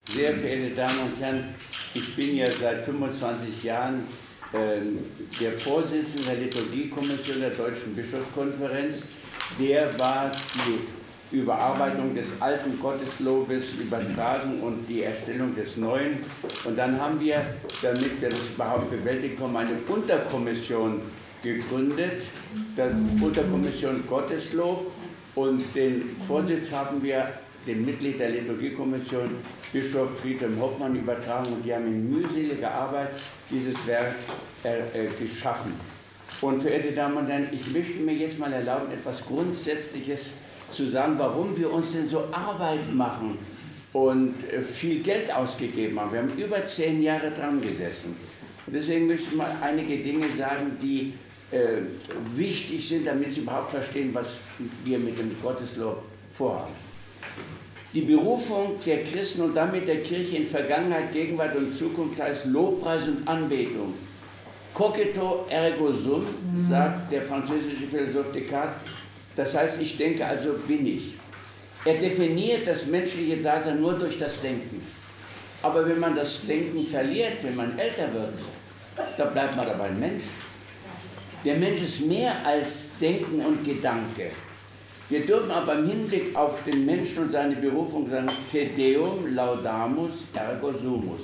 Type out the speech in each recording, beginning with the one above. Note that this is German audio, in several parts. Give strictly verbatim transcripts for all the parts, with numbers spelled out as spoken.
Sehr verehrte Damen und Herren, ich bin ja seit fünfundzwanzig Jahren äh, der Vorsitzende der Liturgiekommission der Deutschen Bischofskonferenz. Der war die Überarbeitung des alten Gotteslobes übertragen und die Erstellung des neuen. Und dann haben wir, damit wir das überhaupt bewältigt haben, eine Unterkommission gegründet, die Unterkommission Gotteslob. Und den Vorsitz haben wir dem Mitglied der Liturgiekommission, Bischof Friedhelm Hoffmann, übertragen, und die haben in mühseliger Arbeit dieses Werk äh, äh, geschaffen. Und verehrte Damen und Herren, ich möchte mir jetzt mal erlauben, etwas Grundsätzliches zu sagen, warum wir uns denn so Arbeit machen und äh, viel Geld ausgegeben haben. Wir haben über zehn Jahre dran gesessen. Und deswegen möchte ich mal einige Dinge sagen, die äh, wichtig sind, damit Sie überhaupt verstehen, was wir mit dem Gotteslob vorhaben. Die Berufung der Christen und damit der Kirche in Vergangenheit, Gegenwart und Zukunft heißt Lobpreis und Anbetung. Cogito ergo sum, sagt der französische Philosoph Descartes, das heißt, ich denke, also bin ich. Er definiert das menschliche Dasein nur durch das Denken. Aber wenn man das Denken verliert, wenn man älter wird, da bleibt man dabei ein Mensch. Der Mensch ist mehr als Denken und Gedanke. Wir dürfen aber im Hinblick auf den Menschen und seine Berufung sagen, Te Deum laudamus ergo sumus.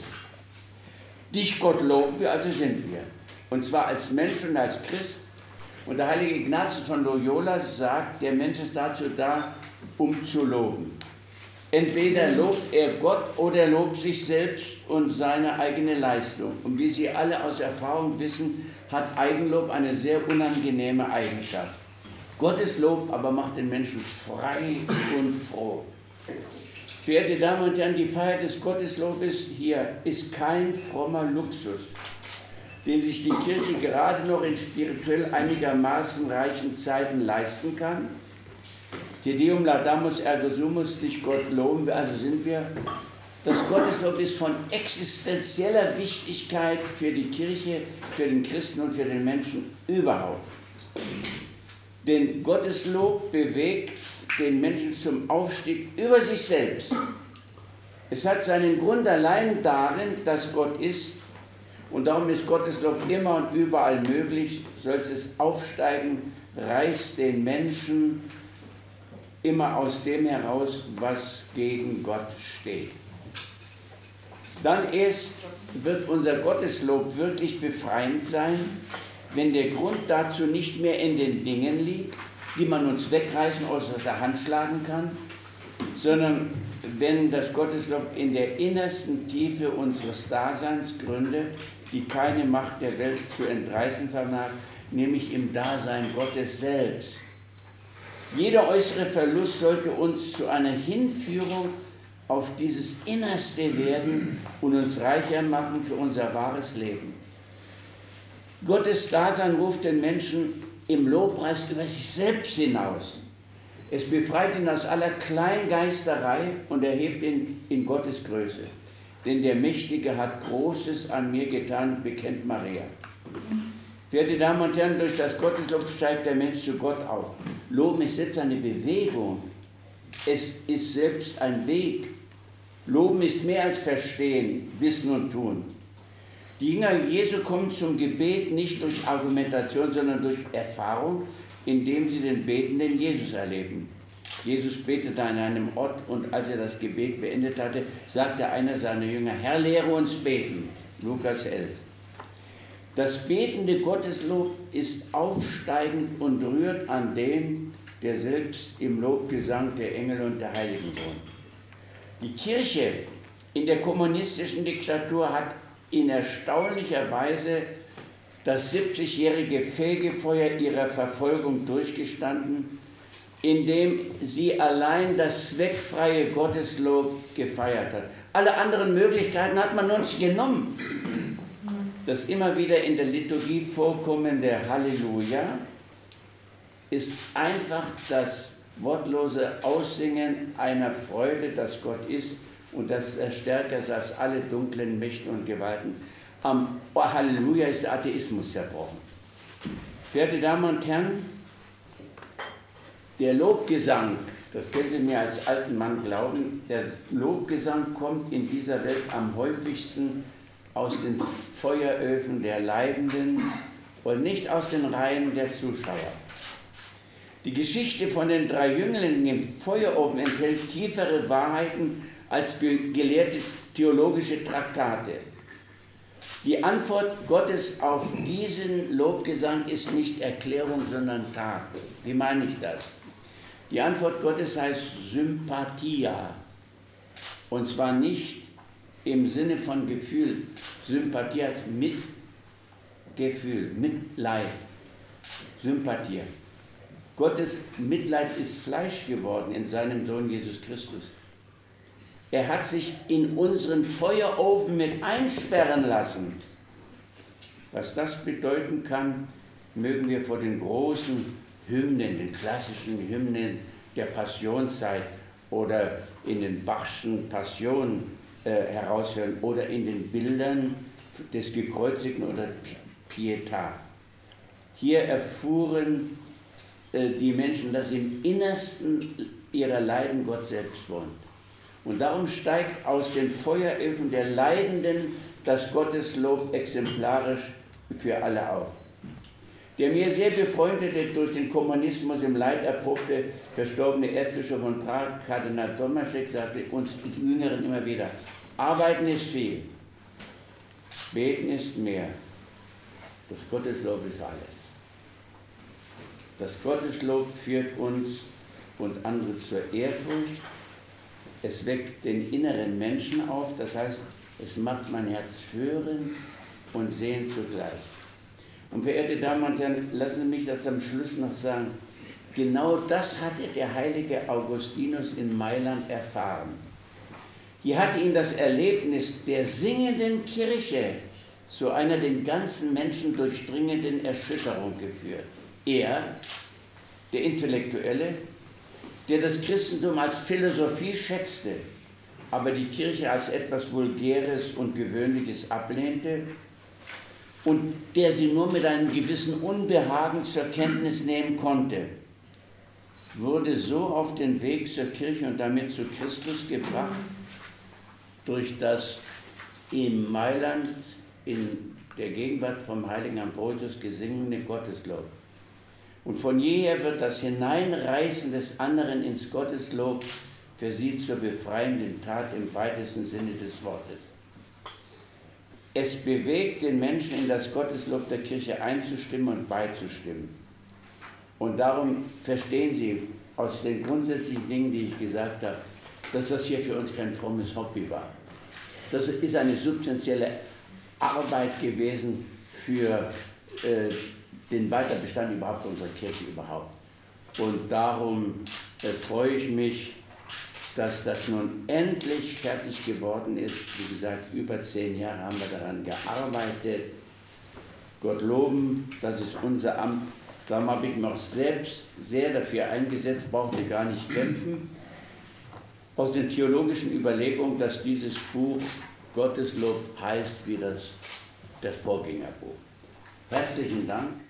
Dich, Gott, loben wir, also sind wir. Und zwar als Mensch und als Christ. Und der heilige Ignatius von Loyola sagt, der Mensch ist dazu da, um zu loben. Entweder lobt er Gott oder er lobt sich selbst und seine eigene Leistung. Und wie Sie alle aus Erfahrung wissen, hat Eigenlob eine sehr unangenehme Eigenschaft. Gottes Lob aber macht den Menschen frei und froh. Verehrte Damen und Herren, die Feier des Gotteslobes hier ist kein frommer Luxus, den sich die Kirche gerade noch in spirituell einigermaßen reichen Zeiten leisten kann. Te Deum laudamus ergo sumus, dich Gott loben wir, also sind wir. Das Gotteslob ist von existenzieller Wichtigkeit für die Kirche, für den Christen und für den Menschen überhaupt. Denn Gotteslob bewegt den Menschen zum Aufstieg über sich selbst. Es hat seinen Grund allein darin, dass Gott ist, und darum ist Gotteslob immer und überall möglich. Solches Aufsteigen reißt den Menschen immer aus dem heraus, was gegen Gott steht. Dann erst wird unser Gotteslob wirklich befreiend sein, wenn der Grund dazu nicht mehr in den Dingen liegt, die man uns wegreißen, aus der Hand schlagen kann, sondern wenn das Gotteslob in der innersten Tiefe unseres Daseins gründet, die keine Macht der Welt zu entreißen vermag, nämlich im Dasein Gottes selbst. Jeder äußere Verlust sollte uns zu einer Hinführung auf dieses Innerste werden und uns reicher machen für unser wahres Leben. Gottes Dasein ruft den Menschen im Lobpreis über sich selbst hinaus. Es befreit ihn aus aller Kleingeisterei und erhebt ihn in Gottes Größe. Denn der Mächtige hat Großes an mir getan, bekennt Maria. Verehrte Damen und Herren, durch das Gotteslob steigt der Mensch zu Gott auf. Loben ist selbst eine Bewegung. Es ist selbst ein Weg. Loben ist mehr als Verstehen, Wissen und Tun. Die Jünger Jesu kommen zum Gebet nicht durch Argumentation, sondern durch Erfahrung, indem sie den betenden Jesus erleben. Jesus betete an einem Ort, und als er das Gebet beendet hatte, sagte einer seiner Jünger, Herr, lehre uns beten. Lukas elf. Das betende Gotteslob ist aufsteigend und rührt an den, der selbst im Lobgesang der Engel und der Heiligen wohnt. Die Kirche in der kommunistischen Diktatur hat in erstaunlicher Weise das siebzigjährige Fegefeuer ihrer Verfolgung durchgestanden, indem sie allein das zweckfreie Gotteslob gefeiert hat. Alle anderen Möglichkeiten hat man uns genommen. Das immer wieder in der Liturgie vorkommende Halleluja ist einfach das wortlose Aussingen einer Freude, dass Gott ist, und das ist stärker als alle dunklen Mächte und Gewalten. Am Halleluja ist der Atheismus zerbrochen. Verehrte Damen und Herren, der Lobgesang, das können Sie mir als alten Mann glauben, der Lobgesang kommt in dieser Welt am häufigsten aus den Feueröfen der Leidenden und nicht aus den Reihen der Zuschauer. Die Geschichte von den drei Jünglingen im Feuerofen enthält tiefere Wahrheiten als gelehrte theologische Traktate. Die Antwort Gottes auf diesen Lobgesang ist nicht Erklärung, sondern Tat. Wie meine ich das? Die Antwort Gottes heißt Sympathia. Und zwar nicht im Sinne von Gefühl. Sympathie heißt Mitgefühl, Mitleid. Sympathie. Gottes Mitleid ist Fleisch geworden in seinem Sohn Jesus Christus. Er hat sich in unseren Feuerofen mit einsperren lassen. Was das bedeuten kann, mögen wir vor den großen Hymnen, den klassischen Hymnen der Passionszeit oder in den Bachschen Passionen äh, heraushören oder in den Bildern des Gekreuzigten oder Pietà. Hier erfuhren äh, die Menschen, dass im Innersten ihrer Leiden Gott selbst wohnt. Und darum steigt aus den Feueröfen der Leidenden das Gotteslob exemplarisch für alle auf. Der mir sehr befreundete, durch den Kommunismus im Leid erprobte, verstorbene Erzbischof von Prag, Kardinal Tomaschek, sagte uns Jüngeren immer wieder: Arbeiten ist viel, beten ist mehr, das Gotteslob ist alles. Das Gotteslob führt uns und andere zur Ehrfurcht. Es weckt den inneren Menschen auf, das heißt, es macht mein Herz hören und sehen zugleich. Und verehrte Damen und Herren, lassen Sie mich das am Schluss noch sagen, genau das hatte der heilige Augustinus in Mailand erfahren. Hier hatte ihn das Erlebnis der singenden Kirche zu einer den ganzen Menschen durchdringenden Erschütterung geführt. Er, der Intellektuelle, der das Christentum als Philosophie schätzte, aber die Kirche als etwas Vulgäres und Gewöhnliches ablehnte und der sie nur mit einem gewissen Unbehagen zur Kenntnis nehmen konnte, wurde so auf den Weg zur Kirche und damit zu Christus gebracht, durch das in Mailand in der Gegenwart vom heiligen Ambrosius gesungene Gotteslob. Und von jeher wird das Hineinreißen des anderen ins Gotteslob für sie zur befreienden Tat im weitesten Sinne des Wortes. Es bewegt den Menschen, in das Gotteslob der Kirche einzustimmen und beizustimmen. Und darum verstehen Sie aus den grundsätzlichen Dingen, die ich gesagt habe, dass das hier für uns kein frommes Hobby war. Das ist eine substanzielle Arbeit gewesen für äh, den Weiterbestand überhaupt unserer Kirche überhaupt. Und darum äh, freue ich mich, dass das nun endlich fertig geworden ist. Wie gesagt, über zehn Jahre haben wir daran gearbeitet. Gott loben, das ist unser Amt. Darum habe ich mich auch selbst sehr dafür eingesetzt, brauchte gar nicht kämpfen, aus den theologischen Überlegungen, dass dieses Buch Gotteslob heißt wie das, das Vorgängerbuch. Herzlichen Dank.